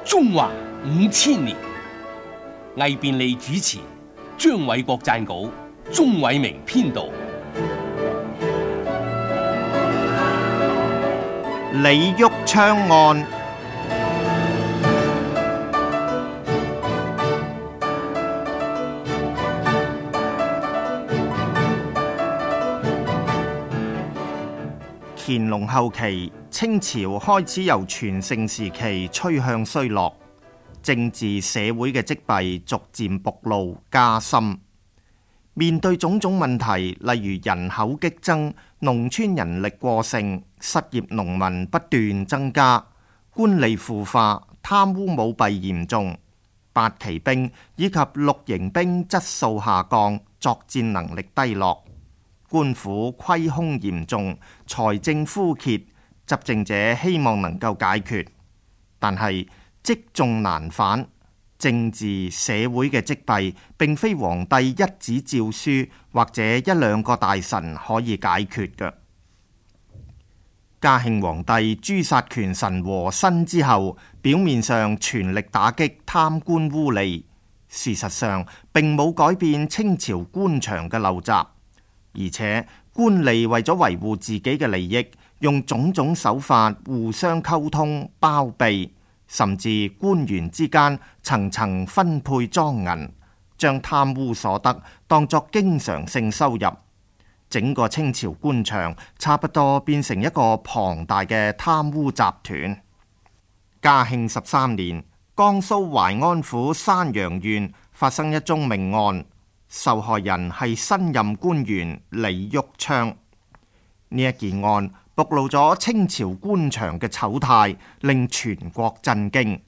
中華5000年，魏便利主持，張偉國撰稿，鍾偉明編導。 李旭昌案。乾隆後期，清朝開始由全盛時期趨向衰落，政治社會嘅積弊逐漸暴露加深。面對種種問題，例如人口激增、農村人力過剩、失業農民不斷增加、官吏腐化、貪污舞弊嚴重、八旗兵以及綠營兵質素下降、作戰能力低落、官府虧空嚴重、財政枯竭，執政者希望能夠解決，但係積重難返。政治社會嘅積弊並非皇帝一紙詔書或者一兩個大臣可以解決嘅。嘉慶皇帝誅殺權臣和珅之後，表面上全力打擊貪官污吏，事實上並冇改變清朝官場嘅陋習，而且官吏為咗維護自己嘅利益，用種種手法互相溝通包庇。甚至官員之間層層分配贓銀，將貪污所得當作經常性收入，整個清朝官場差不多變成一個龐大嘅貪污集團。嘉慶13年，江蘇淮安府山陽縣發生一宗命案，受害人係新任官員李旭昌。呢一件案暴露咗清朝官場嘅醜態，令全國震驚。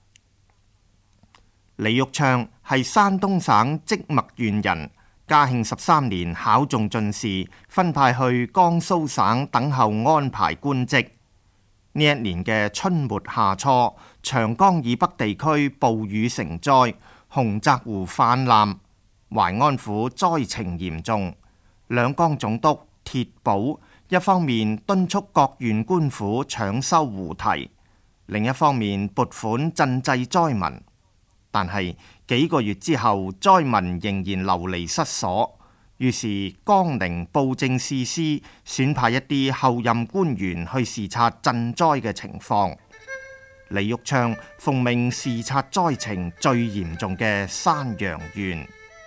李旭昌係山東省即墨縣人，嘉慶13年考中進士，分派去江蘇省等候安排官職。呢一年嘅春末夏初，長江以北地區暴雨成災，洪澤湖泛濫，淮安府災情嚴重。兩江總督鐵保一方面敦促各縣官府搶修湖堤，另一方面撥款賑濟災民。但係幾個月之後，災民仍然流離失所，於是江寧布政使司選派一啲後任官員去視察賑災嘅情況。李旭昌奉命視察災情最嚴重嘅山陽縣。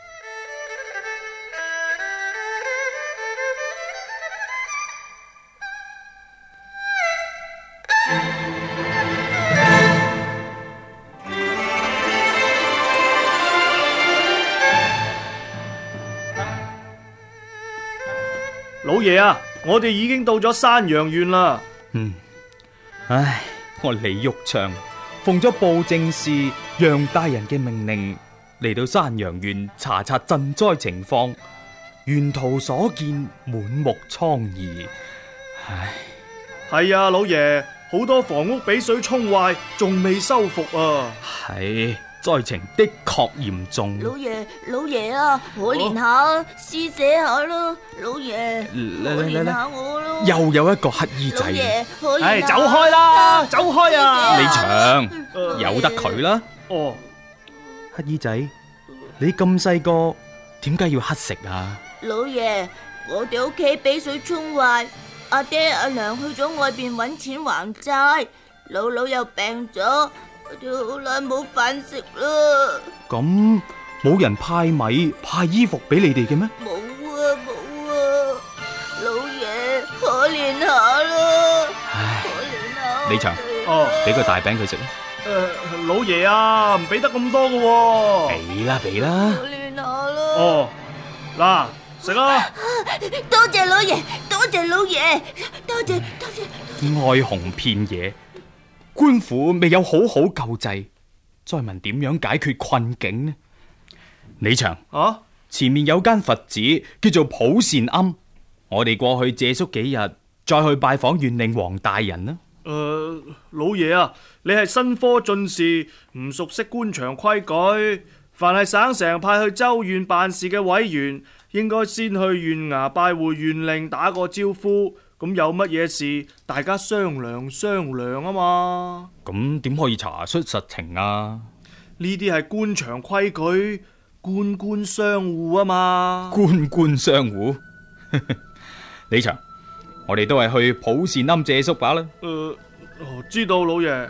老爺啊，我哋已經到咗山陽縣啦。 唉，我李旭昌奉咗布政使楊大人嘅命令嚟到山陽縣查察賑災情況，沿途所見滿目瘡痍。唉， 係啊，老爺，好多房屋俾水沖壞，仲未修復啊。 係，災情的確嚴重。 老爺啊，可憐下，施捨下咯，老爺，可憐下我咯。 又有一個乞衣仔。 老爺，可憐下。 唉，走開啦，走開啊！ 李祥，由得佢啦。 哦， 乞衣仔，你咁細個，點解要乞食啊？ 老爺，我哋屋企俾水沖壞，阿爹阿娘去咗外邊搵錢還債，姥姥又病咗，我哋好耐冇飯食啦。 咁冇人派米派衣服俾你哋嘅咩？ 冇啊，老爺可憐下啦。 唉， 可憐下。 李祥，俾個大餅佢食啦。 老爺啊，唔俾得咁多噶。 俾啦俾啦。 可憐下啦。 哦，嗱，食啦。 多謝老爺，多謝老爺，多謝。 哀鴻遍野，官府未有好好救濟，災民點樣解決困境呢？李祥，前面有間佛寺叫做普善庵，我哋過去借宿幾日，再去拜訪縣令王大人啦。 老爺啊，你係新科進士，唔熟悉官場規矩，凡係省城派去州縣辦事嘅委員，應該先去縣衙拜會縣令，打個招呼， 咁有乜嘢事，大家商量商量啊嘛。 咁點可以查出實情啊？ 呢啲係官場規矩，官官相護啊嘛。 官官相護。李祥，我哋都係去普善庵借宿罷啦。 知道老爺。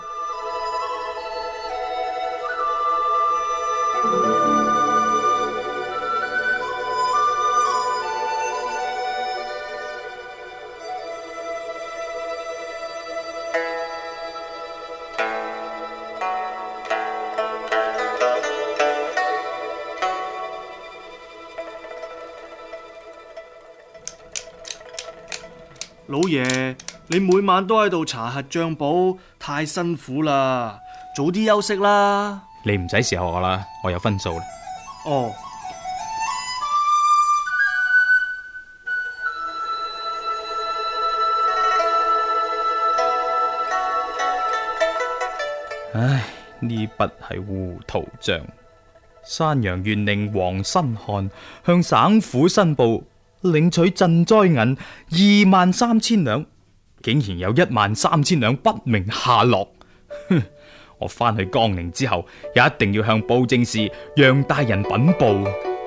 老爺，你每晚都喺度查核賬簿，太辛苦啦，早啲休息啦。 你唔使伺候我啦，我有分數啦。 哦。 唉，呢筆係糊塗賬。山陽縣令王新漢向省府申報領取賑災銀23,000兩，竟然有13,000兩不明下落。我翻去江寧之後，一定要向布政使楊大人稟報。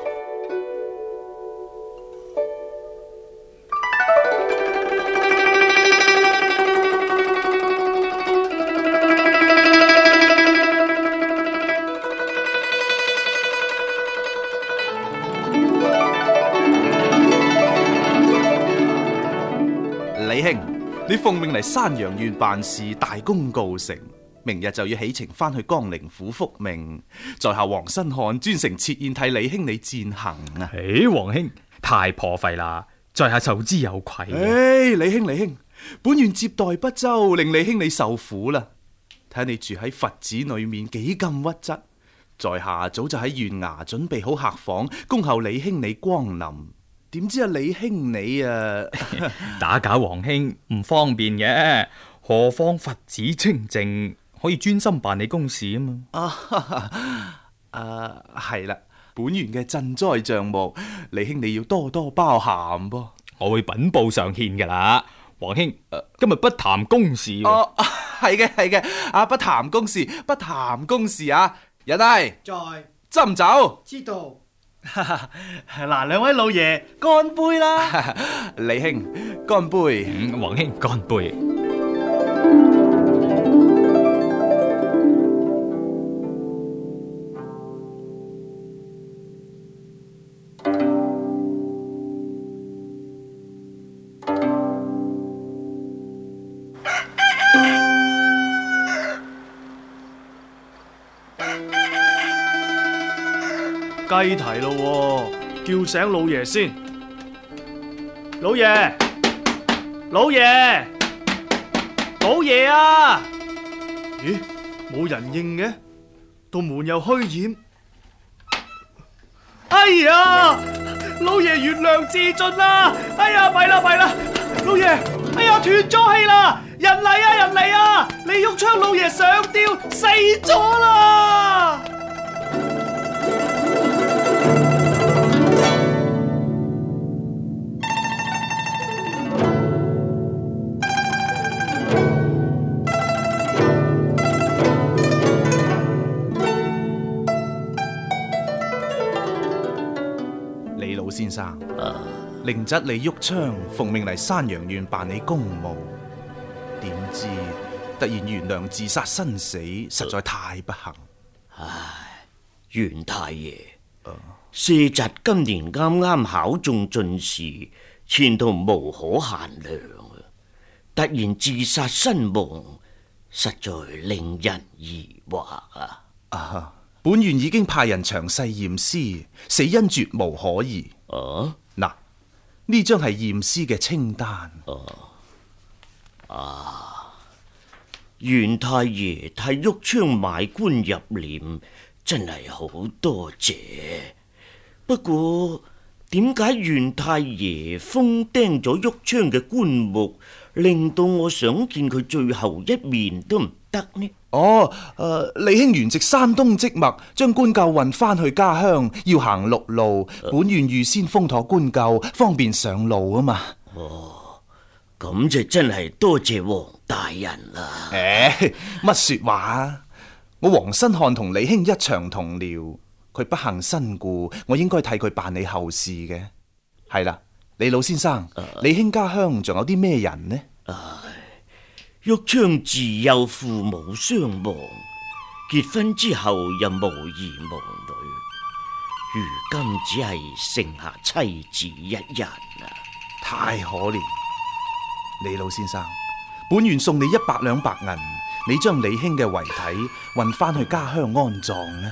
李兄，你奉命嚟山陽縣辦事，大功告成，明日就要起程翻去江寧府復命。在下王新漢專程設宴替李兄你餞行啊！ 王兄太破費啦，在下受之有愧。 李兄，本縣接待不周，令李兄你受苦啦。睇你住喺佛寺裏面幾咁屈質，在下早就喺縣衙準備好客房，恭候李兄你光臨。點知李兄你打攪王兄唔方便嘅，何況佛寺清靜，可以專心辦理公事啊嘛。 係啦，本縣嘅賑災賬目，李兄你要多多包涵噃。 我會稟報上獻噶啦。王兄，今日不談公事。 係嘅，不談公事啊！人係在， 斟酒。 知道。 嗱，兩位老爺乾杯啦！ 李兄乾杯。 王兄乾杯。 雞啼咯，叫醒老爺先。老爺啊！咦，冇人應嘅，道門又虛掩。哎呀，老爺月亮自盡啦！哎呀，弊啦！老爺，哎呀，斷咗氣啦！人嚟啊！李玉昌老爺上吊死咗啦！ 先生，令侄李玉昌奉命嚟山陽縣辦理公務，點知突然袁良自殺身死，實在太不幸。 唉，袁太爺，舍侄今年啱啱考中進士，前途無可限量啊！突然自殺身亡，實在令人疑惑啊！ 本縣已經派人詳細驗屍，死因絕無可疑。嗱，呢張係驗屍嘅清單。 袁太爺替玉昌買官入殮，真係好多謝。不過點解袁太爺封釘咗玉昌嘅棺木，令到我想見佢最後一面都唔得呢？ 李兄原籍山東即墨，將棺柩運翻去家鄉，要行陸路，本縣預先封妥棺柩，方便上路啊嘛。 咁就真係多謝黃大人啦。 乜說話啊？我黃新漢同李兄一場同僚，佢不幸身故，我應該替佢辦理後事嘅。係啦，李老先生，李兄家鄉仲有啲咩人呢？ 玉昌自幼父母雙亡，結婚之後又無兒無女，如今只係剩下妻子一人啊！ 太可憐，李老先生，本願送你100兩白銀，你將李兄嘅遺體運翻去家鄉安葬啊！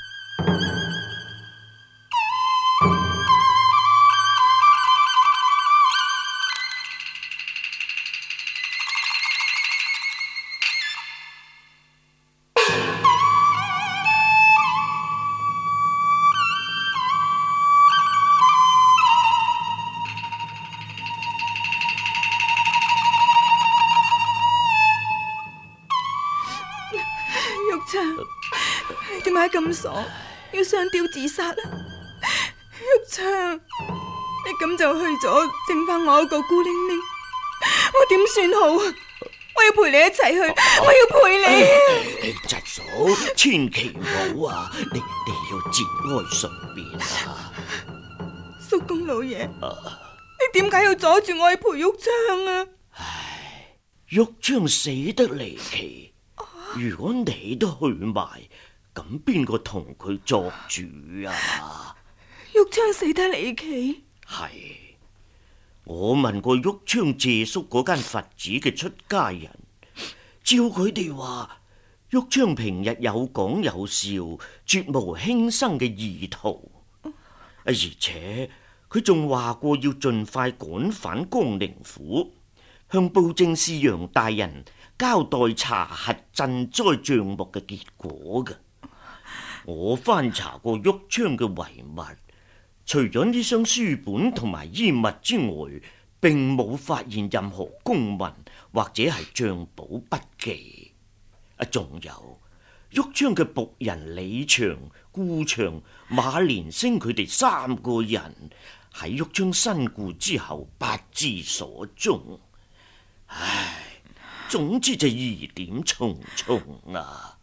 點解咁傻，要上吊自殺啊？玉昌，你咁就去咗，剩翻我一個孤零零，我點算好啊？我要陪你一齊去，我要陪你。 侄嫂，千祈唔好啊！你要節哀順變啊！ 叔公老爺，你點解要阻住我去陪玉昌啊？ 唉，玉昌死得離奇，如果你都去埋，咁邊個同佢作主啊？ 玉昌死得離奇？ 係，我問過玉昌借宿嗰間佛寺嘅出家人，照佢哋話，玉昌平日有講有笑，絕無輕生嘅意圖，而且佢仲話過要盡快趕返江寧府，向布政司楊大人交代查核賑災賬目嘅結果嘅。我翻查過玉昌嘅遺物，除咗呢箱書本同埋衣物之外，並冇發現任何公文或者係賬簿筆記。仲有玉昌嘅僕人李祥、顧祥、馬連升佢哋3個人喺玉昌身故之後不知所蹤。唉，總之就疑點重重啊！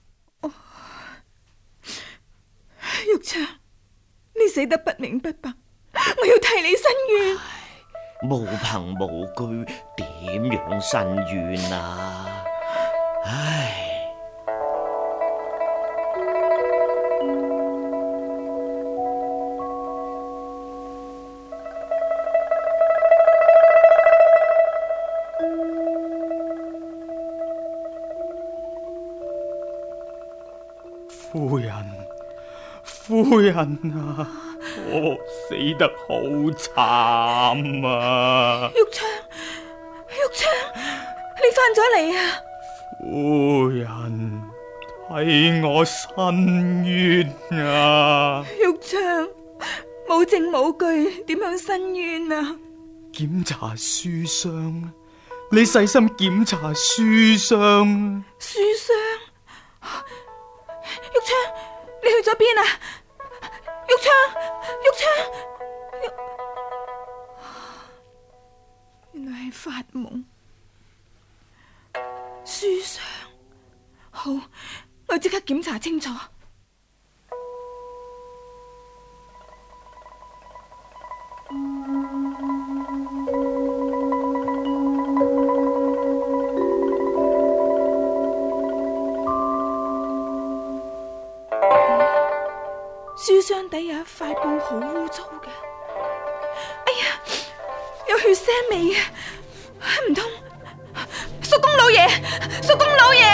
玉昌，你死得不明不白，我要替你申冤。 無憑無據，點樣申冤啊？唉！ 夫人啊，我死得好慘啊！ 玉昌，你翻咗嚟啊！ 夫人，替我申冤啊！ 玉昌，冇證冇據，點樣申冤啊？ 檢查書箱，你細心檢查書箱。 書箱？玉昌，你去咗邊啊？玉昌，原來係發夢。書箱，好，我即刻檢查清楚。書箱底有一塊布，好污糟嘅。哎呀，有血腥味啊！唔通叔公老爺？叔公老爺！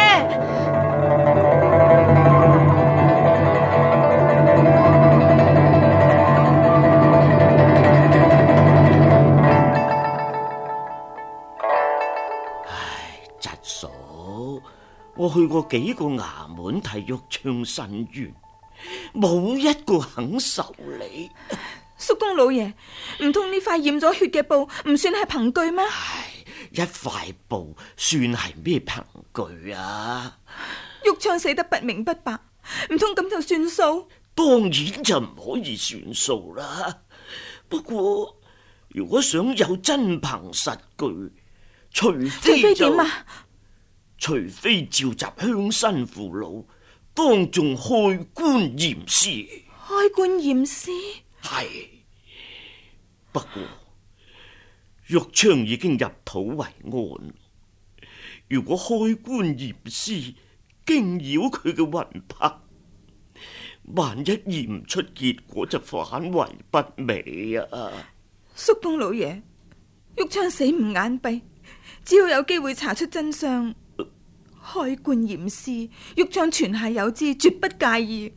唉，侄嫂，我去過幾個衙門替玉昌申冤，冇一個肯受理。 叔公老爺，唔通呢塊染咗血嘅布唔算係憑據咩？ 唉，一塊布算係咩憑據啊？ 玉昌死得不明不白，唔通咁就算數？ 當然就唔可以算數啦。不過如果想有真憑實據， 除非點啊？ 除非召集鄉紳父老，當眾開棺驗屍。 開棺驗屍？ 係。不過玉昌已經入土為安，如果開棺驗屍驚擾佢嘅魂魄，萬一驗唔出結果就反為不美啊！ 叔公老爺，玉昌死唔眼閉，只要有機會查出真相，開棺驗屍，玉昌泉下有知，絕不介意。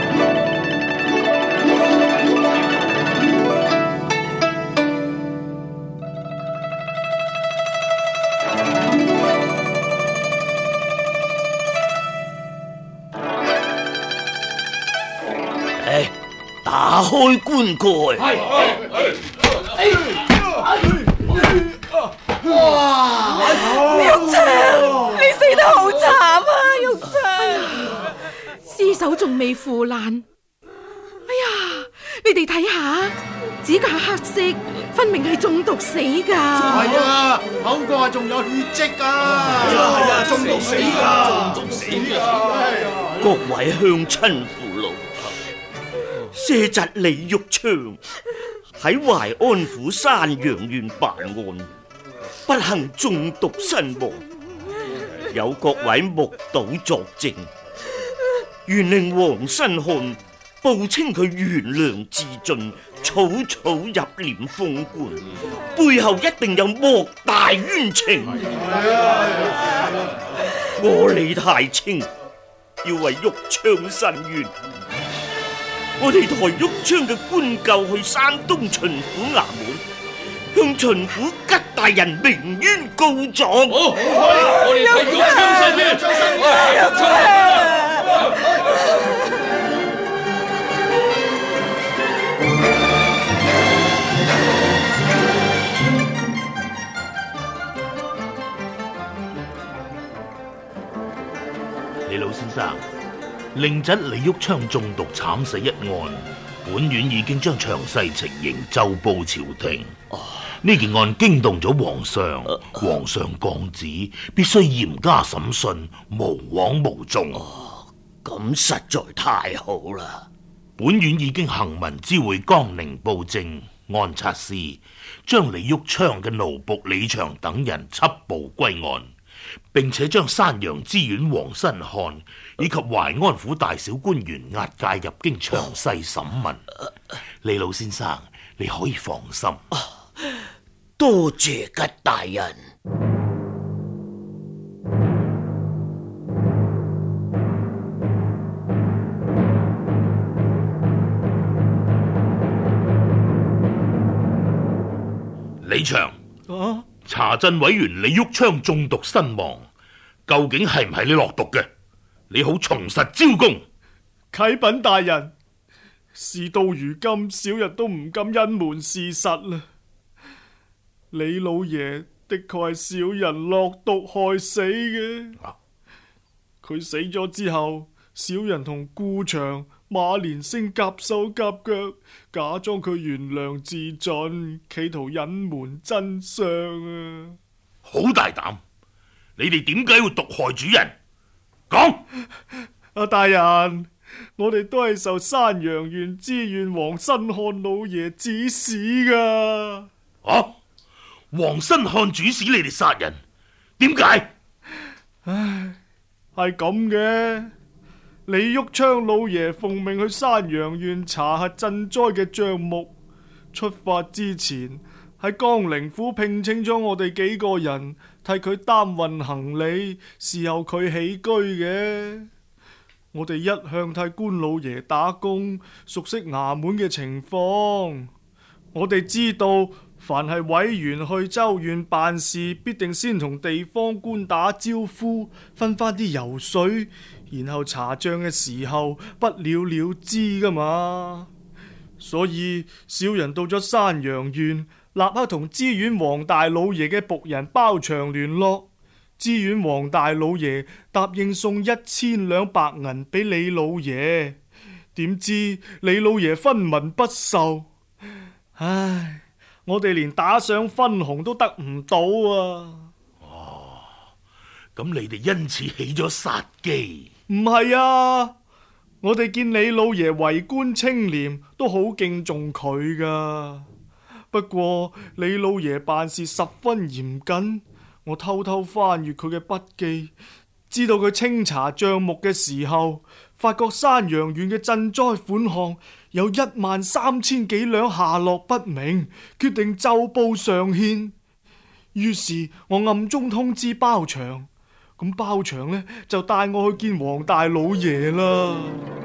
打開棺蓋。 哇！玉昌，你死得好慘啊！玉昌， 屍首仲未腐爛。哎呀，你哋睇下，指甲黑色，分明係中毒死噶。 係啊，口角仲有血跡噶。係啊，中毒死噶，中毒死噶。 各位鄉親父老，舍侄李玉昌喺淮安府山陽縣辦案，不幸中毒身亡，有各位目睹作證，願令王新漢報稱佢懸梁自盡，草草入殮封棺，背後一定有莫大冤情。我李太清要為玉昌申冤，我哋抬玉昌嘅棺柩去山東巡撫衙門，向巡撫吉大人鳴冤告狀。 我哋替玉昌申冤。 李老先生，令侄李玉昌中毒慘死一案，本院已經將詳細情形奏報朝廷。呢件案驚動咗皇上，皇上降旨必須嚴加審訊，無枉無縱。 咁實在太好啦！ 本院已經行文知會江寧布政按察司，將李玉昌嘅奴僕李祥等人緝捕歸案，並且將山陽知縣王新漢以及淮安府大小官員押解入京詳細審問。李老先生，你可以放心。 多謝吉大人。 李祥，查鎮委員李玉昌中毒身亡，究竟係唔係你落毒嘅？你好從實招供。 啟稟大人，事到如今，小人都唔敢隱瞞事實啦。李老爺的確係小人落毒害死嘅。佢死咗之後，小人同顧祥、馬連星夾手夾腳，假裝佢懸梁自盡，企圖隱瞞真相啊！ 好大膽！你哋點解要毒害主人？講！ 大人，我哋都係受山陽縣知縣王新漢老爺指使噶。 王新漢主使你哋殺人，點解？ 唉，係咁嘅。李玉昌老爺奉命去山陽縣查核賑災嘅賬目，出發之前喺江寧府聘請咗我哋幾個人替佢擔運行李，侍候佢起居嘅。我哋一向替官老爺打工，熟悉衙門嘅情況。我哋知道，凡係委員去州縣辦事，必定先同地方官打招呼，分翻啲油水，然後查賬嘅時候不了了之噶嘛。所以小人到咗山陽縣，立刻同知縣王大老爺嘅僕人包場聯絡。知縣王大老爺答應送1000兩白銀俾李老爺，點知李老爺分文不受。唉，我哋連打賞分紅都得唔到啊！ 咁你哋因此起咗殺機？ 唔係啊，我哋見李老爺為官清廉，都好敬重佢噶。不過李老爺辦事十分嚴謹，我偷偷翻閱佢嘅筆記，知道佢清查賬目嘅時候，發覺山陽縣嘅賑災款項有13000幾兩下落不明，決定奏報上獻。於是我暗中通知包場，咁包場呢就帶我去見黃大老爺啦。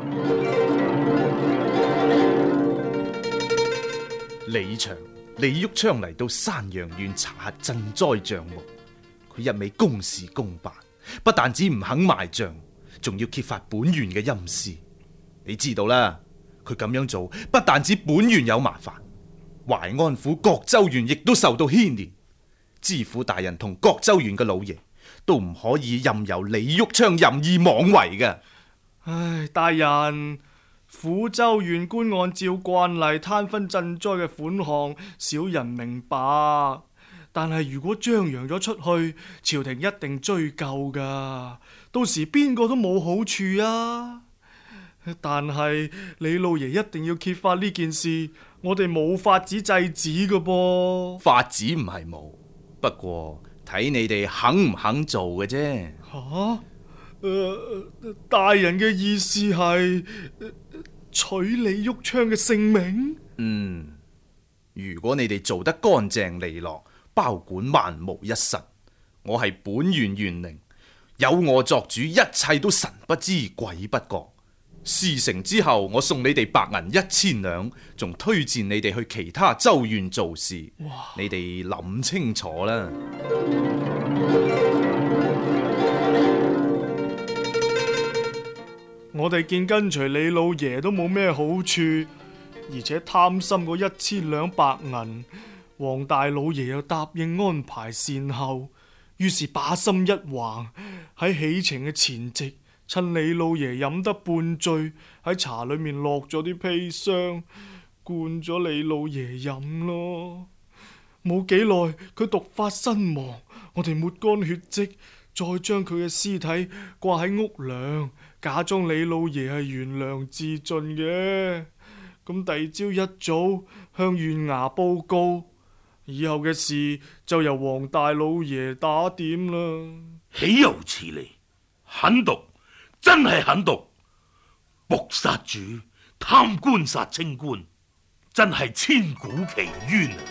李玉昌嚟到山陽縣查核賑災賬目，佢一味公事公辦，不但止唔肯賣賬，仲要揭發本縣嘅陰私。你知道啦，佢咁樣做不但止本縣有麻煩，淮安府各州縣亦都受到牽連。知府大人同各州縣嘅老爺都唔可以任由李玉昌任意妄為嘅。 唉，大人，府州縣官按照慣例攤分賑災嘅款項，少人明白。但係如果張揚咗出去，朝廷一定追究噶，到時邊個都冇好處啊。但係李老爺一定要揭發呢件事，我哋冇法子制止噶噃。 法子唔係冇，不過睇你哋肯唔肯做嘅啫。 大人嘅意思係取李玉昌嘅性命？ 如果你哋做得乾淨利落，包管萬無一失，我係本縣縣令，有我作主，一切都神不知鬼不覺。事成之後，我送你哋白銀1000兩，仲推薦你哋去其他州縣做事。你哋諗清楚啦。 我哋見跟隨李老爺都冇咩好處，而且貪心嗰1000兩白銀，黃大老爺又答應安排善後，於是把心一橫，喺起程嘅前夕，趁李老爺飲得半醉，喺茶裏面落咗啲砒霜，灌咗李老爺飲咯。冇幾耐，佢毒發身亡，我哋抹乾血跡，再將佢嘅屍體掛喺屋梁，假裝李老爺係懸梁自盡嘅。咁第二朝一早向縣衙報告，以後嘅事就由黃大老爺打點啦。 豈有此理！狠毒，真係狠毒！僕殺主，貪官殺清官，真係千古奇冤啊！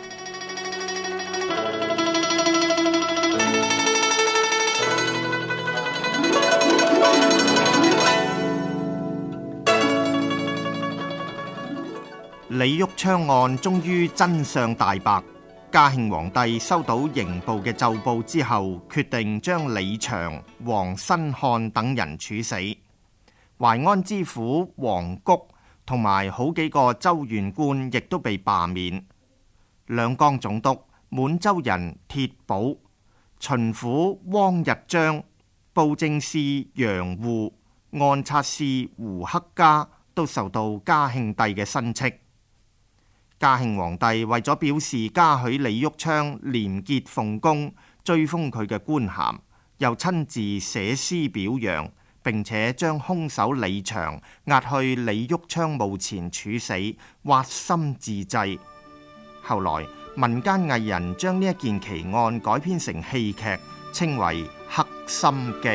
李玉昌案終於真相大白，嘉慶皇帝收到刑部嘅奏報之後，決定將李祥、黃新漢等人處死。淮安知府黃谷同埋好幾個州縣官亦都被罷免。兩江總督、滿洲人鐵寶、巡撫汪日章、布政司楊戶、按察司胡克家都受到嘉慶帝嘅申斥。嘉慶皇帝為咗表示嘉許李玉昌廉潔奉公，追封佢嘅官銜，又親自寫詩表揚，並且將兇手李祥押去李玉昌墓前處死，挖心自祭。後來民間藝人將呢一件奇案改編成戲劇，稱為《黑心記》。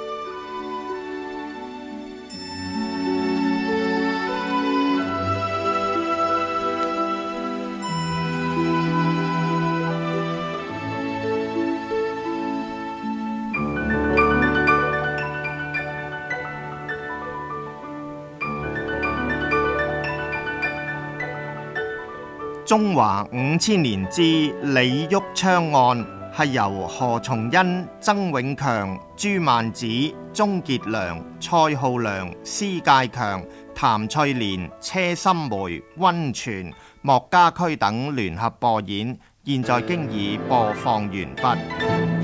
中華5000年之李玉昌案係由何松恩、曾永強、朱萬子、鍾傑良、蔡浩良、施介強、譚翠蓮、車心梅、溫泉、莫家駒等聯合播演，現在經已播放完畢。